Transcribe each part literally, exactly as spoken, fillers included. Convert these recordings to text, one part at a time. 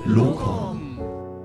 Locom.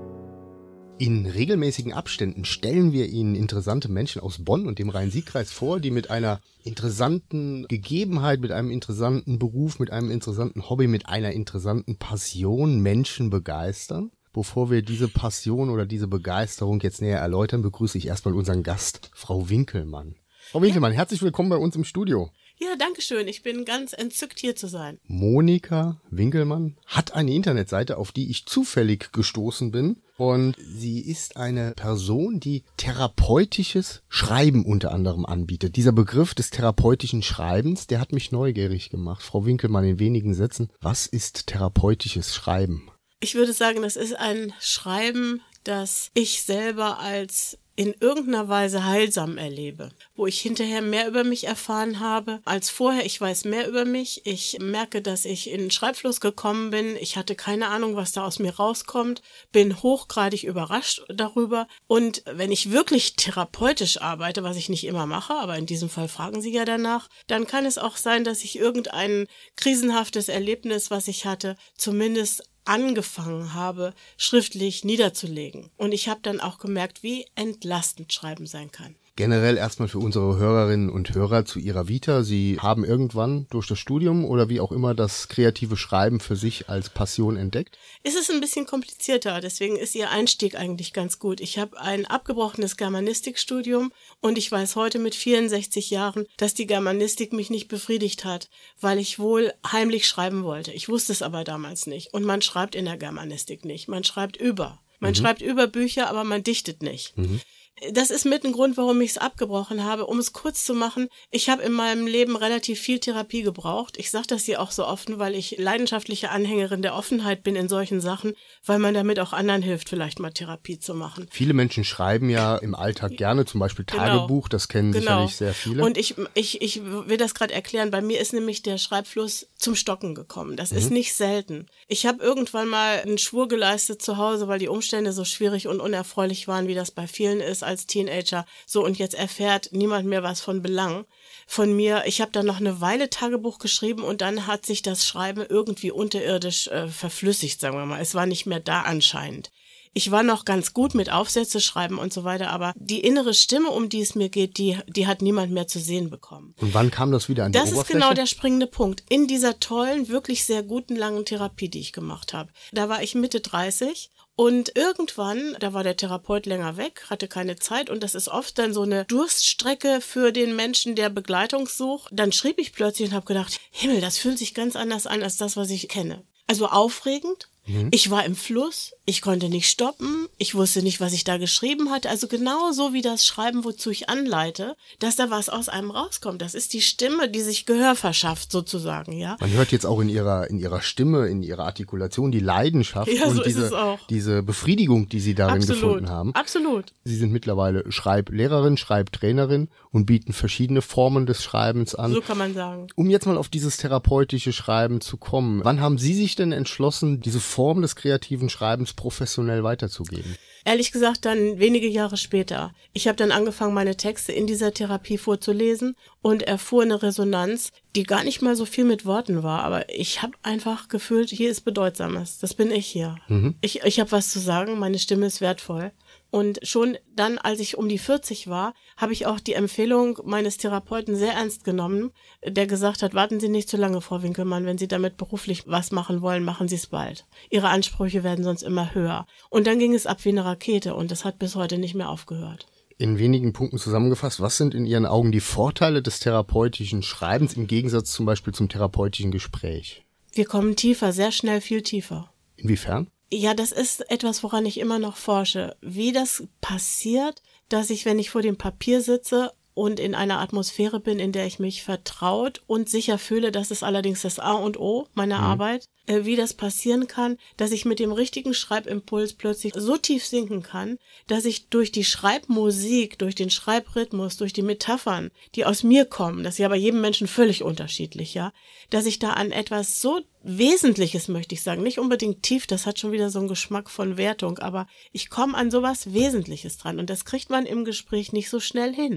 In regelmäßigen Abständen stellen wir Ihnen interessante Menschen aus Bonn und dem Rhein-Sieg-Kreis vor, die mit einer interessanten Gegebenheit, mit einem interessanten Beruf, mit einem interessanten Hobby, mit einer interessanten Passion Menschen begeistern. Bevor wir diese Passion oder diese Begeisterung jetzt näher erläutern, begrüße ich erstmal unseren Gast, Frau Winkelmann. Frau Winkelmann, herzlich willkommen bei uns im Studio. Ja, danke schön. Ich bin ganz entzückt, hier zu sein. Monika Winkelmann hat eine Internetseite, auf die ich zufällig gestoßen bin. Und sie ist eine Person, die therapeutisches Schreiben unter anderem anbietet. Dieser Begriff des therapeutischen Schreibens, der hat mich neugierig gemacht. Frau Winkelmann, in wenigen Sätzen, was ist therapeutisches Schreiben? Ich würde sagen, das ist ein Schreiben, das ich selber als in irgendeiner Weise heilsam erlebe, wo ich hinterher mehr über mich erfahren habe als vorher. Ich weiß mehr über mich. Ich merke, dass ich in den Schreibfluss gekommen bin. Ich hatte keine Ahnung, was da aus mir rauskommt, bin hochgradig überrascht darüber. Und wenn ich wirklich therapeutisch arbeite, was ich nicht immer mache, aber in diesem Fall fragen Sie ja danach, dann kann es auch sein, dass ich irgendein krisenhaftes Erlebnis, was ich hatte, zumindest angefangen habe, schriftlich niederzulegen. Und ich habe dann auch gemerkt, wie entlastend Schreiben sein kann. Generell erstmal für unsere Hörerinnen und Hörer zu Ihrer Vita. Sie haben irgendwann durch das Studium oder wie auch immer das kreative Schreiben für sich als Passion entdeckt? Es ist ein bisschen komplizierter, deswegen ist Ihr Einstieg eigentlich ganz gut. Ich habe ein abgebrochenes Germanistikstudium und ich weiß heute mit vierundsechzig Jahren, dass die Germanistik mich nicht befriedigt hat, weil ich wohl heimlich schreiben wollte. Ich wusste es aber damals nicht. Und man schreibt in der Germanistik nicht. Man schreibt über. Man mhm. schreibt über Bücher, aber man dichtet nicht. Mhm. Das ist mit ein Grund, warum ich es abgebrochen habe. Um es kurz zu machen, ich habe in meinem Leben relativ viel Therapie gebraucht. Ich sage das hier auch so offen, weil ich leidenschaftliche Anhängerin der Offenheit bin in solchen Sachen, weil man damit auch anderen hilft, vielleicht mal Therapie zu machen. Viele Menschen schreiben ja im Alltag gerne, zum Beispiel Tagebuch, genau. Das kennen genau. sicherlich sehr viele. Und ich, ich, ich will das gerade erklären, bei mir ist nämlich der Schreibfluss zum Stocken gekommen. Das mhm. ist nicht selten. Ich habe irgendwann mal einen Schwur geleistet zu Hause, weil die Umstände so schwierig und unerfreulich waren, wie das bei vielen ist, als Teenager. So, und jetzt erfährt niemand mehr was von Belang von mir. Ich habe dann noch eine Weile Tagebuch geschrieben und dann hat sich das Schreiben irgendwie unterirdisch äh, verflüssigt, sagen wir mal. Es war nicht mehr da anscheinend. Ich war noch ganz gut mit Aufsätze schreiben und so weiter, aber die innere Stimme, um die es mir geht, die, die hat niemand mehr zu sehen bekommen. Und wann kam das wieder an die das Oberfläche? Das ist genau der springende Punkt. In dieser tollen, wirklich sehr guten, langen Therapie, die ich gemacht habe. Da war ich Mitte dreißig. Und irgendwann, da war der Therapeut länger weg, hatte keine Zeit und das ist oft dann so eine Durststrecke für den Menschen, der Begleitung sucht. Dann schrieb ich plötzlich und habe gedacht, Himmel, das fühlt sich ganz anders an als das, was ich kenne. Also aufregend. Mhm. Ich war im Fluss, ich konnte nicht stoppen, ich wusste nicht, was ich da geschrieben hatte. Also genau so wie das Schreiben, wozu ich anleite, dass da was aus einem rauskommt. Das ist die Stimme, die sich Gehör verschafft sozusagen, ja. Man hört jetzt auch in ihrer in ihrer Stimme, in ihrer Artikulation die Leidenschaft ja, und so diese, ist es auch. diese Befriedigung, die Sie darin Absolut. gefunden haben. Absolut. Sie sind mittlerweile Schreiblehrerin, Schreibtrainerin und bieten verschiedene Formen des Schreibens an. So kann man sagen. Um jetzt mal auf dieses therapeutische Schreiben zu kommen, wann haben Sie sich denn entschlossen, diese Form des kreativen Schreibens professionell weiterzugeben? Ehrlich gesagt, dann wenige Jahre später. Ich habe dann angefangen, meine Texte in dieser Therapie vorzulesen und erfuhr eine Resonanz, die gar nicht mal so viel mit Worten war. Aber ich habe einfach gefühlt, hier ist Bedeutsames. Das bin ich hier. Mhm. Ich, ich habe was zu sagen, meine Stimme ist wertvoll. Und schon dann, als ich um die vierzig war, habe ich auch die Empfehlung meines Therapeuten sehr ernst genommen, der gesagt hat, warten Sie nicht zu lange, Frau Winkelmann, wenn Sie damit beruflich was machen wollen, machen Sie es bald. Ihre Ansprüche werden sonst immer höher. Und dann ging es ab wie eine Rakete und das hat bis heute nicht mehr aufgehört. In wenigen Punkten zusammengefasst, was sind in Ihren Augen die Vorteile des therapeutischen Schreibens im Gegensatz zum Beispiel zum therapeutischen Gespräch? Wir kommen tiefer, sehr schnell viel tiefer. Inwiefern? Ja, das ist etwas, woran ich immer noch forsche. Wie das passiert, dass ich, wenn ich vor dem Papier sitze und in einer Atmosphäre bin, in der ich mich vertraut und sicher fühle, das ist allerdings das A und O meiner mhm. Arbeit, äh, wie das passieren kann, dass ich mit dem richtigen Schreibimpuls plötzlich so tief sinken kann, dass ich durch die Schreibmusik, durch den Schreibrhythmus, durch die Metaphern, die aus mir kommen, das ist ja bei jedem Menschen völlig unterschiedlich, ja, dass ich da an etwas so Wesentliches, möchte ich sagen, nicht unbedingt tief, das hat schon wieder so einen Geschmack von Wertung, aber ich komme an sowas Wesentliches dran und das kriegt man im Gespräch nicht so schnell hin.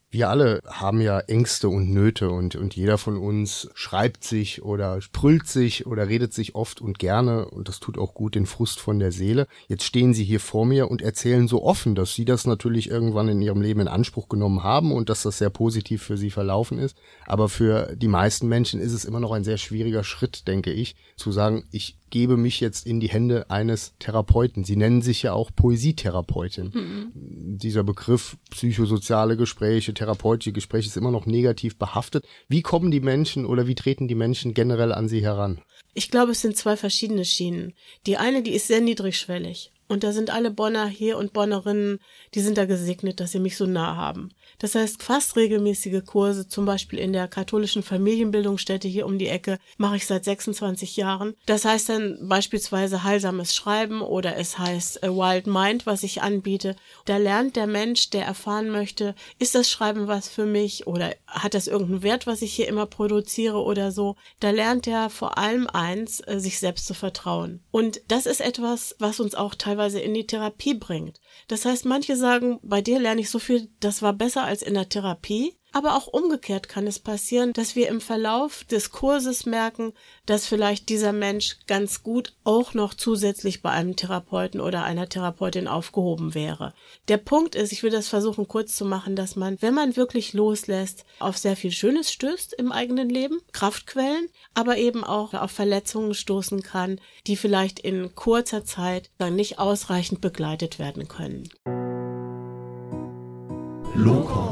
Wir alle haben ja Ängste und Nöte und, und jeder von uns schreibt sich oder sprüllt sich oder redet sich oft und gerne und das tut auch gut den Frust von der Seele. Jetzt stehen Sie hier vor mir und erzählen so offen, dass Sie das natürlich irgendwann in Ihrem Leben in Anspruch genommen haben und dass das sehr positiv für Sie verlaufen ist. Aber für die meisten Menschen ist es immer noch ein sehr schwieriger Schritt, denke ich, zu sagen, ich gebe mich jetzt in die Hände eines Therapeuten. Sie nennen sich ja auch Poesietherapeutin. Mhm. Dieser Begriff psychosoziale Gespräche, therapeutische Gespräche ist immer noch negativ behaftet. Wie kommen die Menschen oder wie treten die Menschen generell an Sie heran? Ich glaube, es sind zwei verschiedene Schienen. Die eine, die ist sehr niedrigschwellig. Und da sind alle Bonner hier und Bonnerinnen, die sind da gesegnet, dass sie mich so nah haben. Das heißt, fast regelmäßige Kurse, zum Beispiel in der katholischen Familienbildungsstätte hier um die Ecke, mache ich seit sechsundzwanzig Jahren. Das heißt dann beispielsweise heilsames Schreiben oder es heißt A Wild Mind, was ich anbiete. Da lernt der Mensch, der erfahren möchte, ist das Schreiben was für mich oder hat das irgendeinen Wert, was ich hier immer produziere oder so. Da lernt er vor allem eins, sich selbst zu vertrauen. Und das ist etwas, was uns auch teilweise in die Therapie bringt. Das heißt, manche sagen, bei dir lerne ich so viel, das war besser als in der Therapie. Aber auch umgekehrt kann es passieren, dass wir im Verlauf des Kurses merken, dass vielleicht dieser Mensch ganz gut auch noch zusätzlich bei einem Therapeuten oder einer Therapeutin aufgehoben wäre. Der Punkt ist, ich will das versuchen kurz zu machen, dass man, wenn man wirklich loslässt, auf sehr viel Schönes stößt im eigenen Leben, Kraftquellen, aber eben auch auf Verletzungen stoßen kann, die vielleicht in kurzer Zeit dann nicht ausreichend begleitet werden können. Locom.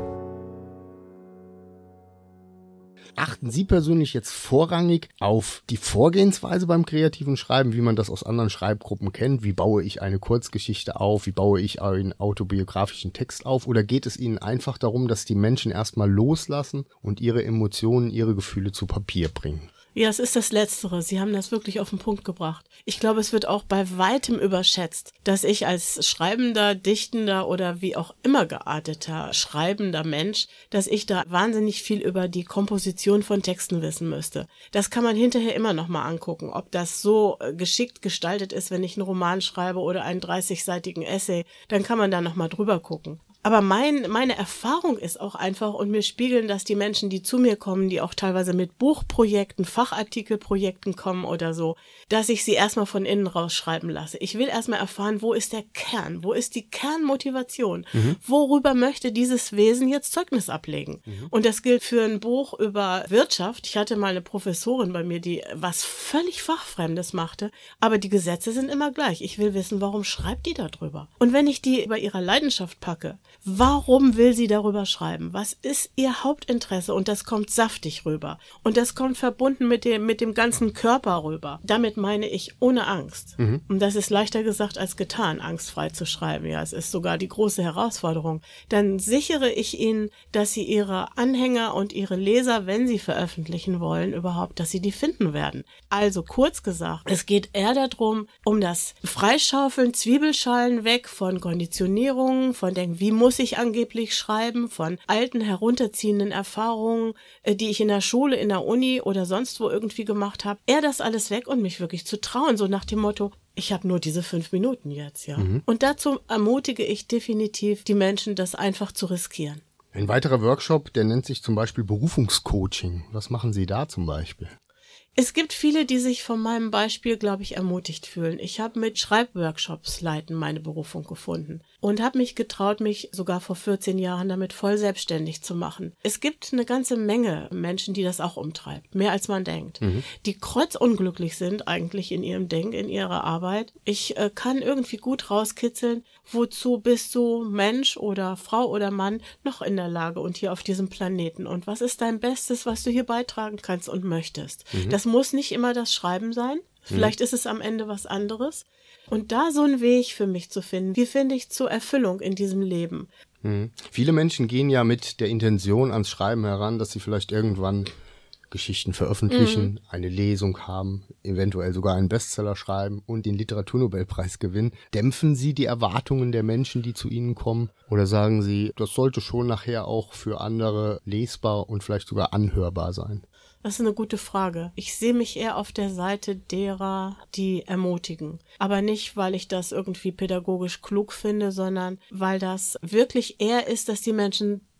Achten Sie persönlich jetzt vorrangig auf die Vorgehensweise beim kreativen Schreiben, wie man das aus anderen Schreibgruppen kennt? Wie baue ich eine Kurzgeschichte auf? Wie baue ich einen autobiografischen Text auf? Oder geht es Ihnen einfach darum, dass die Menschen erstmal loslassen und ihre Emotionen, ihre Gefühle zu Papier bringen? Ja, es ist das Letztere. Sie haben das wirklich auf den Punkt gebracht. Ich glaube, es wird auch bei weitem überschätzt, dass ich als schreibender, dichtender oder wie auch immer gearteter schreibender Mensch, dass ich da wahnsinnig viel über die Komposition von Texten wissen müsste. Das kann man hinterher immer noch mal angucken, ob das so geschickt gestaltet ist, wenn ich einen Roman schreibe oder einen dreißigseitigen Essay, dann kann man da noch mal drüber gucken. Aber mein, meine Erfahrung ist auch einfach, und mir spiegeln das die Menschen, die zu mir kommen, die auch teilweise mit Buchprojekten, Fachartikelprojekten kommen oder so, dass ich sie erstmal von innen rausschreiben lasse. Ich will erstmal erfahren, wo ist der Kern, wo ist die Kernmotivation, mhm. worüber möchte dieses Wesen jetzt Zeugnis ablegen. Mhm. Und das gilt für ein Buch über Wirtschaft. Ich hatte mal eine Professorin bei mir, die was völlig Fachfremdes machte, aber die Gesetze sind immer gleich. Ich will wissen, warum schreibt die da drüber? Und wenn ich die bei ihrer Leidenschaft packe, warum will sie darüber schreiben? Was ist ihr Hauptinteresse? Und das kommt saftig rüber. Und das kommt verbunden mit dem, mit dem ganzen Körper rüber. Damit meine ich ohne Angst. Mhm. Und das ist leichter gesagt als getan, angstfrei zu schreiben. Ja, es ist sogar die große Herausforderung. Dann sichere ich ihnen, dass sie ihre Anhänger und ihre Leser, wenn sie veröffentlichen wollen, überhaupt, dass sie die finden werden. Also kurz gesagt, es geht eher darum, um das Freischaufeln, Zwiebelschalen weg von Konditionierungen, von denken, wie muss ich angeblich schreiben, von alten, herunterziehenden Erfahrungen, die ich in der Schule, in der Uni oder sonst wo irgendwie gemacht habe, eher das alles weg und mich wirklich zu trauen, so nach dem Motto, ich habe nur diese fünf Minuten jetzt, ja. Mhm. Und dazu ermutige ich definitiv die Menschen, das einfach zu riskieren. Ein weiterer Workshop, der nennt sich zum Beispiel Berufungscoaching. Was machen Sie da zum Beispiel? Es gibt viele, die sich von meinem Beispiel, glaube ich, ermutigt fühlen. Ich habe mit Schreibworkshops leiten meine Berufung gefunden und habe mich getraut, mich sogar vor vierzehn Jahren damit voll selbstständig zu machen. Es gibt eine ganze Menge Menschen, die das auch umtreibt, mehr als man denkt, mhm. die kreuzunglücklich sind eigentlich in ihrem Denken, in ihrer Arbeit. Ich äh, kann irgendwie gut rauskitzeln, wozu bist du Mensch oder Frau oder Mann noch in der Lage und hier auf diesem Planeten und was ist dein Bestes, was du hier beitragen kannst und möchtest. Mhm. Das muss nicht immer das Schreiben sein. Vielleicht mhm. ist es am Ende was anderes. Und da so einen Weg für mich zu finden, wie finde ich zur Erfüllung in diesem Leben? Mhm. Viele Menschen gehen ja mit der Intention ans Schreiben heran, dass sie vielleicht irgendwann Geschichten veröffentlichen, mhm. eine Lesung haben, eventuell sogar einen Bestseller schreiben und den Literaturnobelpreis gewinnen. Dämpfen Sie die Erwartungen der Menschen, die zu Ihnen kommen? Oder sagen Sie, das sollte schon nachher auch für andere lesbar und vielleicht sogar anhörbar sein? Das ist eine gute Frage. Ich sehe mich eher auf der Seite derer, die ermutigen. Aber nicht, weil ich das irgendwie pädagogisch klug finde, sondern weil das wirklich eher ist, dass die Menschen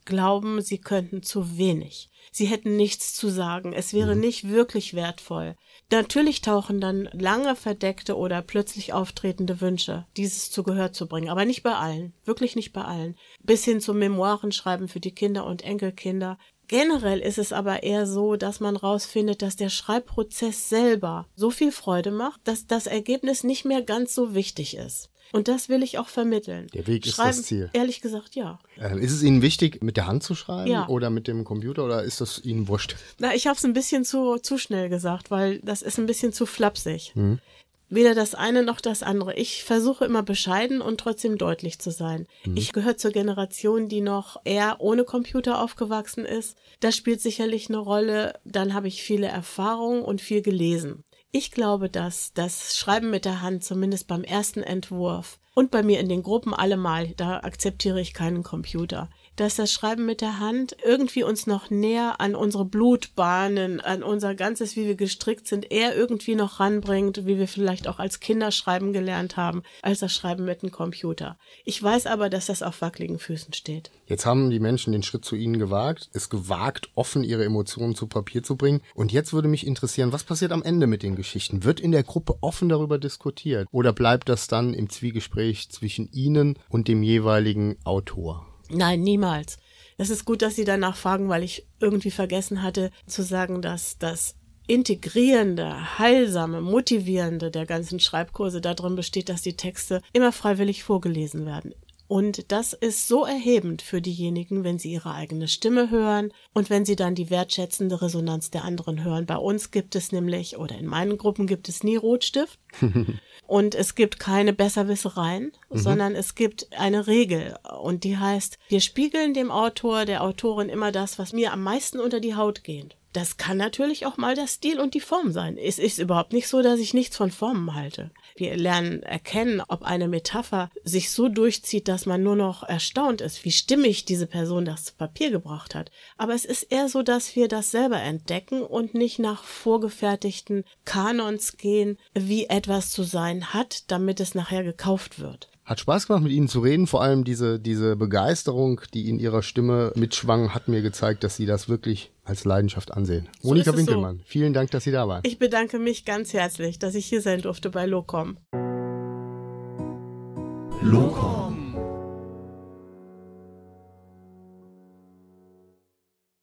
glauben, sie könnten zu wenig. Sie hätten nichts zu sagen. Es wäre mhm. nicht wirklich wertvoll. Natürlich tauchen dann lange verdeckte oder plötzlich auftretende Wünsche, dieses zu Gehör zu bringen, aber nicht bei allen, wirklich nicht bei allen. Bis hin zum Memoirenschreiben für die Kinder und Enkelkinder. Generell ist es aber eher so, dass man rausfindet, dass der Schreibprozess selber so viel Freude macht, dass das Ergebnis nicht mehr ganz so wichtig ist. Und das will ich auch vermitteln. Der Weg ist Schreiben, das Ziel. Ehrlich gesagt, ja. Ähm, ist es Ihnen wichtig, mit der Hand zu schreiben ja. oder mit dem Computer oder ist das Ihnen wurscht? Na, ich habe es ein bisschen zu, zu schnell gesagt, weil das ist ein bisschen zu flapsig. Mhm. Weder das eine noch das andere. Ich versuche immer bescheiden und trotzdem deutlich zu sein. Mhm. Ich gehöre zur Generation, die noch eher ohne Computer aufgewachsen ist. Das spielt sicherlich eine Rolle. Dann habe ich viele Erfahrungen und viel gelesen. Ich glaube, dass das Schreiben mit der Hand, zumindest beim ersten Entwurf und bei mir in den Gruppen allemal, da akzeptiere ich keinen Computer, dass das Schreiben mit der Hand irgendwie uns noch näher an unsere Blutbahnen, an unser Ganzes, wie wir gestrickt sind, eher irgendwie noch ranbringt, wie wir vielleicht auch als Kinder schreiben gelernt haben, als das Schreiben mit dem Computer. Ich weiß aber, dass das auf wackeligen Füßen steht. Jetzt haben die Menschen den Schritt zu Ihnen gewagt, es gewagt, offen ihre Emotionen zu Papier zu bringen. Und jetzt würde mich interessieren, was passiert am Ende mit den Geschichten? Wird in der Gruppe offen darüber diskutiert? Oder bleibt das dann im Zwiegespräch zwischen Ihnen und dem jeweiligen Autor? Nein, niemals. Es ist gut, dass Sie danach fragen, weil ich irgendwie vergessen hatte zu sagen, dass das integrierende, heilsame, motivierende der ganzen Schreibkurse darin besteht, dass die Texte immer freiwillig vorgelesen werden. Und das ist so erhebend für diejenigen, wenn sie ihre eigene Stimme hören und wenn sie dann die wertschätzende Resonanz der anderen hören. Bei uns gibt es nämlich, oder in meinen Gruppen gibt es nie Rotstift und es gibt keine Besserwissereien, mhm. sondern es gibt eine Regel und die heißt, wir spiegeln dem Autor, der Autorin immer das, was mir am meisten unter die Haut geht. Das kann natürlich auch mal der Stil und die Form sein. Es ist überhaupt nicht so, dass ich nichts von Formen halte. Wir lernen erkennen, ob eine Metapher sich so durchzieht, dass man nur noch erstaunt ist, wie stimmig diese Person das zu Papier gebracht hat. Aber es ist eher so, dass wir das selber entdecken und nicht nach vorgefertigten Kanons gehen, wie etwas zu sein hat, damit es nachher gekauft wird. Hat Spaß gemacht, mit Ihnen zu reden. Vor allem diese diese Begeisterung, die in Ihrer Stimme mitschwang, hat mir gezeigt, dass Sie das wirklich als Leidenschaft ansehen. So Monika Winkelmann, so. Vielen Dank, dass Sie da waren. Ich bedanke mich ganz herzlich, dass ich hier sein durfte bei Locom. Locom.